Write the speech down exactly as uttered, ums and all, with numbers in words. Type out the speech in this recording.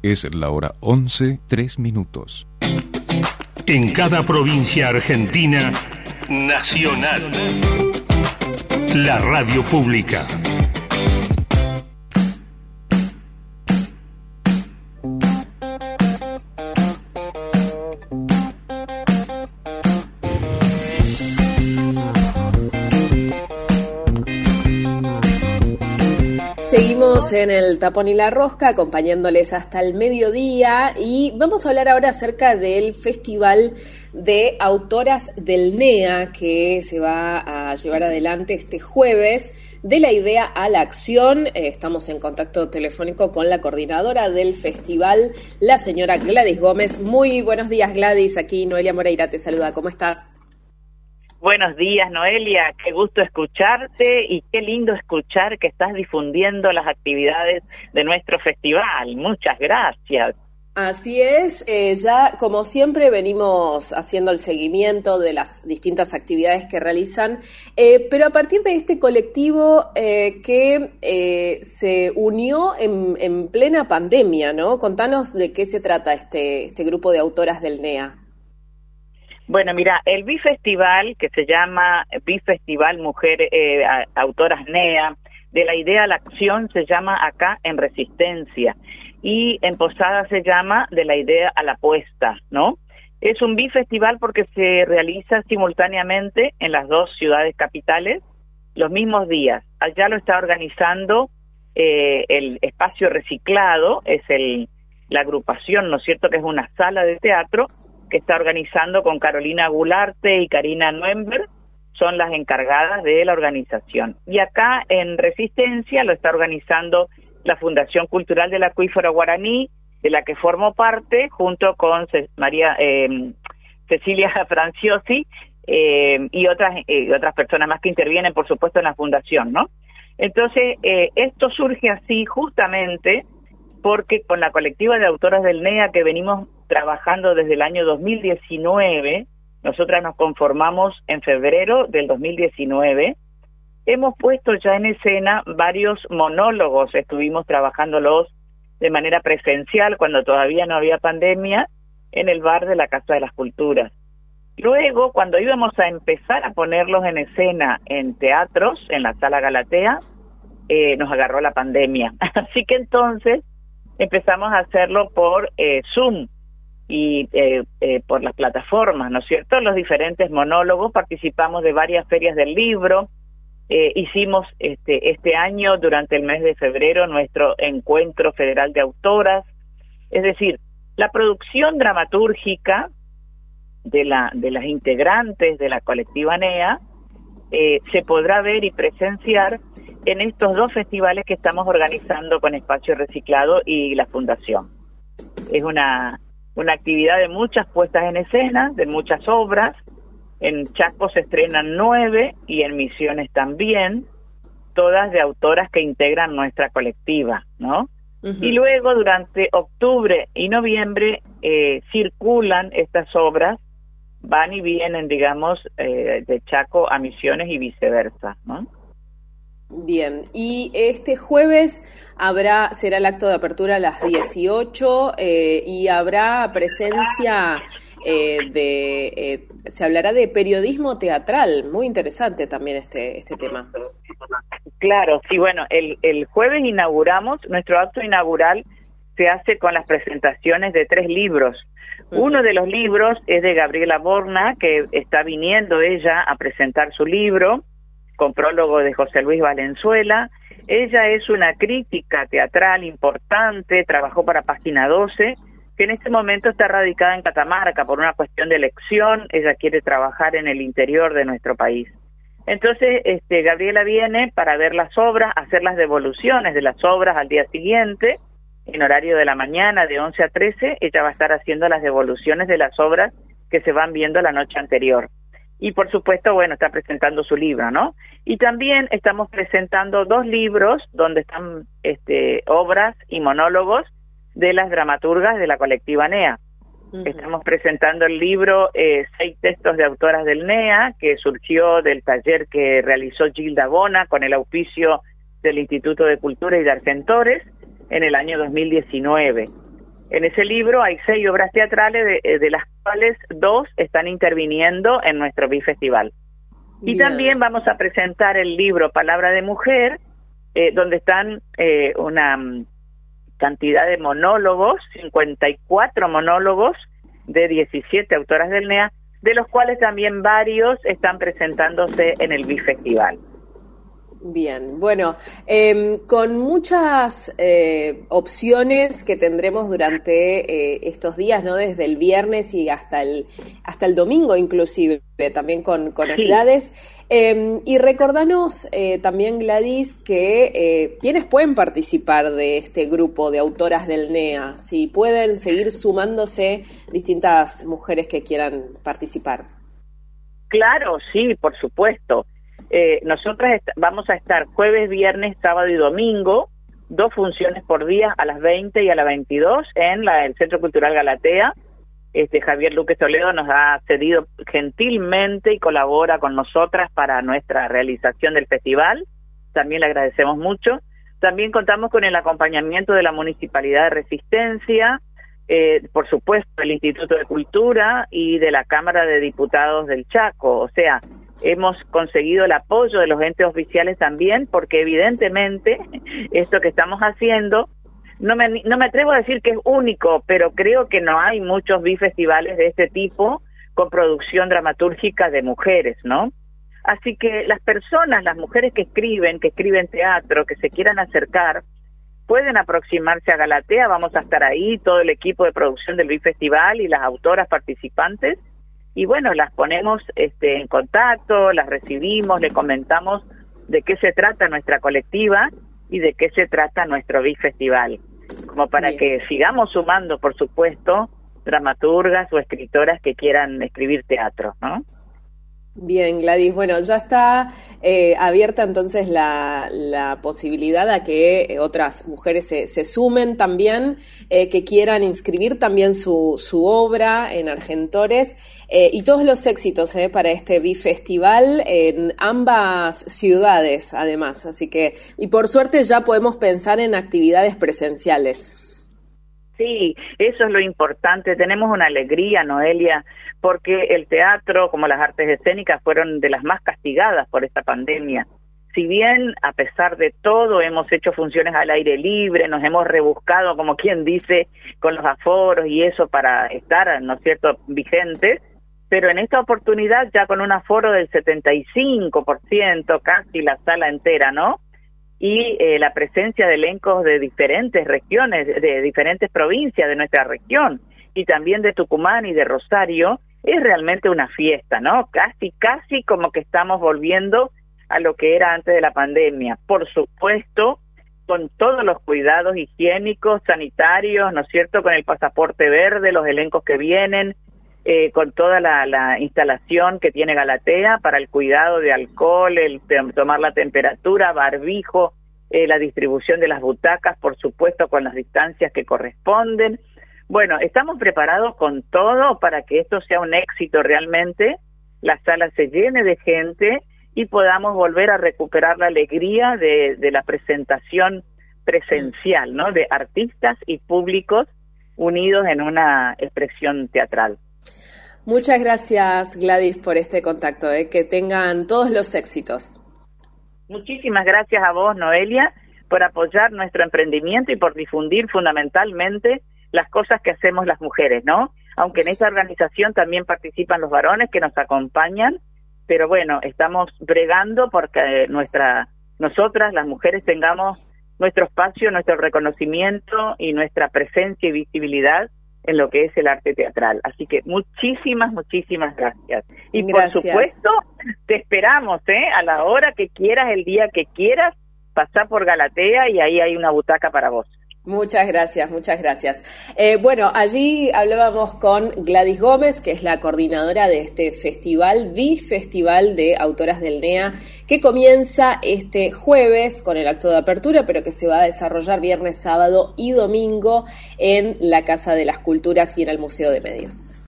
Es la hora once, tres minutos. En cada provincia argentina, Nacional, la radio pública. Seguimos en el Tapón y la Rosca, acompañándoles hasta el mediodía, y vamos a hablar ahora acerca del Festival de Autoras del N E A que se va a llevar adelante este jueves. De la idea a la acción, eh, estamos en contacto telefónico con la coordinadora del festival, la señora Gladys Gómez. Muy buenos días, Gladys. Aquí Noelia Moreira te saluda. ¿Cómo estás? Buenos días, Noelia, qué gusto escucharte y qué lindo escuchar que estás difundiendo las actividades de nuestro festival. Muchas gracias. Así es, eh, ya como siempre venimos haciendo el seguimiento de las distintas actividades que realizan, eh, pero a partir de este colectivo eh, que eh, se unió en, en plena pandemia, ¿no? Contanos de qué se trata este, este grupo de autoras del N E A. Bueno, mira, el Bifestival, que se llama Bifestival Mujer eh, Autoras N E A, de la idea a la acción, se llama acá En Resistencia, y en Posada se llama De la idea a la apuesta, ¿no? Es un bifestival porque se realiza simultáneamente en las dos ciudades capitales los mismos días. Allá lo está organizando eh, el Espacio Reciclado, es el la agrupación, ¿no es cierto?, que es una sala de teatro que está organizando con Carolina Gularte y Karina Nuember, son las encargadas de la organización. Y acá en Resistencia lo está organizando la Fundación Cultural del Acuífero Guaraní, de la que formo parte, junto con Ce- María eh, Cecilia Franciosi eh, y otras eh, otras personas más que intervienen, por supuesto, en la fundación, ¿no? Entonces, eh, esto surge así justamente porque con la colectiva de autoras del N E A que venimos trabajando desde el año dos mil diecinueve, nosotras nos conformamos en febrero del dos mil diecinueve, hemos puesto ya en escena varios monólogos, estuvimos trabajándolos de manera presencial cuando todavía no había pandemia, en el bar de la Casa de las Culturas. Luego, cuando íbamos a empezar a ponerlos en escena en teatros, en la Sala Galatea, eh, nos agarró la pandemia. Así que entonces empezamos a hacerlo por eh, Zoom y eh, eh, por las plataformas, ¿no es cierto? Los diferentes monólogos, participamos de varias ferias del libro, eh, hicimos este este año, durante el mes de febrero, nuestro encuentro federal de autoras. Es decir, la producción dramatúrgica de la de las integrantes de la colectiva N E A eh, se podrá ver y presenciar en estos dos festivales que estamos organizando con Espacio Reciclado y la Fundación. Es una, una actividad de muchas puestas en escena, de muchas obras. En Chaco se estrenan nueve y en Misiones también, todas de autoras que integran nuestra colectiva, ¿no? Uh-huh. Y luego durante octubre y noviembre eh, circulan estas obras, van y vienen, digamos, eh, de Chaco a Misiones y viceversa, ¿no? Bien, y este jueves habrá será el acto de apertura a las dieciocho eh, y habrá presencia eh, de, eh, se hablará de periodismo teatral, muy interesante también este este tema. Claro, sí, bueno, el, el jueves inauguramos, nuestro acto inaugural se hace con las presentaciones de tres libros. Uh-huh. Uno de los libros es de Gabriela Borna, que está viniendo ella a presentar su libro, con prólogo de José Luis Valenzuela. Ella es una crítica teatral importante, trabajó para Página doce, que en este momento está radicada en Catamarca por una cuestión de elección. Ella quiere trabajar en el interior de nuestro país. Entonces, este, Gabriela viene para ver las obras, hacer las devoluciones de las obras al día siguiente, en horario de la mañana, de once a trece, ella va a estar haciendo las devoluciones de las obras que se van viendo la noche anterior. Y por supuesto, bueno, está presentando su libro, ¿no? Y también estamos presentando dos libros donde están este, obras y monólogos de las dramaturgas de la colectiva N E A. Uh-huh. Estamos presentando el libro eh, Seis textos de autoras del N E A, que surgió del taller que realizó Gilda Bona con el auspicio del Instituto de Cultura y de Argentores en el año dos mil diecinueve. En ese libro hay seis obras teatrales, de, de las cuales dos están interviniendo en nuestro Bifestival. Y Bien. También vamos a presentar el libro Palabra de Mujer, eh, donde están eh, una um, cantidad de monólogos, cincuenta y cuatro monólogos de diecisiete autoras del N E A, de los cuales también varios están presentándose en el Bifestival. Bien, bueno, eh, con muchas eh, opciones que tendremos durante eh, estos días, ¿no? Desde el viernes y hasta el hasta el domingo inclusive, también con, con actividades. Sí. Eh, y recordanos eh, también, Gladys, que eh, quienes pueden participar de este grupo de autoras del N E A, si pueden seguir sumándose distintas mujeres que quieran participar. Claro, sí, por supuesto. Eh, nosotras est- vamos a estar jueves, viernes, sábado y domingo, dos funciones por día a las veinte y a las veintidós en la, el Centro Cultural Galatea. Este Javier Luque Toledo nos ha cedido gentilmente y colabora con nosotras para nuestra realización del festival. También le agradecemos mucho. También contamos con el acompañamiento de la Municipalidad de Resistencia, eh, por supuesto el Instituto de Cultura y de la Cámara de Diputados del Chaco. O sea, hemos conseguido el apoyo de los entes oficiales también, porque evidentemente esto que estamos haciendo, no me, no me atrevo a decir que es único, pero creo que no hay muchos bifestivales de este tipo con producción dramatúrgica de mujeres, ¿no? Así que las personas, las mujeres que escriben, que escriben teatro, que se quieran acercar, pueden aproximarse a Galatea. Vamos a estar ahí, todo el equipo de producción del Bifestival y las autoras participantes. Y bueno, las ponemos este, en contacto, las recibimos, le comentamos de qué se trata nuestra colectiva y de qué se trata nuestro Bifestival, como para Bien. Que sigamos sumando, por supuesto, dramaturgas o escritoras que quieran escribir teatro, ¿no? Bien, Gladys, bueno, ya está eh, abierta entonces la, la posibilidad a que otras mujeres se, se sumen también, eh, que quieran inscribir también su, su obra en Argentores, eh, y todos los éxitos eh, para este Bifestival en ambas ciudades, además. Así que, y por suerte ya podemos pensar en actividades presenciales. Sí, eso es lo importante. Tenemos una alegría, Noelia, porque el teatro, como las artes escénicas, fueron de las más castigadas por esta pandemia. Si bien, a pesar de todo, hemos hecho funciones al aire libre, nos hemos rebuscado, como quien dice, con los aforos y eso para estar, ¿no es cierto?, vigentes, pero en esta oportunidad ya con un aforo del setenta y cinco por ciento, casi la sala entera, ¿no?, y eh, la presencia de elencos de diferentes regiones, de diferentes provincias de nuestra región, y también de Tucumán y de Rosario, es realmente una fiesta, ¿no? Casi, casi como que estamos volviendo a lo que era antes de la pandemia. Por supuesto, con todos los cuidados higiénicos, sanitarios, ¿no es cierto?, con el pasaporte verde, los elencos que vienen, eh, con toda la, la instalación que tiene Galatea para el cuidado de alcohol, el tomar la temperatura, barbijo, eh, la distribución de las butacas, por supuesto, con las distancias que corresponden. Bueno, estamos preparados con todo para que esto sea un éxito realmente, la sala se llene de gente y podamos volver a recuperar la alegría de, de la presentación presencial, ¿no?, de artistas y públicos unidos en una expresión teatral. Muchas gracias, Gladys, por este contacto, ¿eh? Que tengan todos los éxitos. Muchísimas gracias a vos, Noelia, por apoyar nuestro emprendimiento y por difundir fundamentalmente las cosas que hacemos las mujeres, ¿no? Aunque en esta organización también participan los varones que nos acompañan, pero bueno, estamos bregando porque nuestra, nosotras, las mujeres, tengamos nuestro espacio, nuestro reconocimiento y nuestra presencia y visibilidad en lo que es el arte teatral. Así que muchísimas, muchísimas gracias. Y gracias. Por supuesto, te esperamos, ¿eh? A la hora que quieras, el día que quieras, pasá por Galatea y ahí hay una butaca para vos. Muchas gracias, muchas gracias. Eh, bueno, allí hablábamos con Gladys Gómez, que es la coordinadora de este festival, Bifestival de Autoras del N E A, que comienza este jueves con el acto de apertura, pero que se va a desarrollar viernes, sábado y domingo en la Casa de las Culturas y en el Museo de Medios.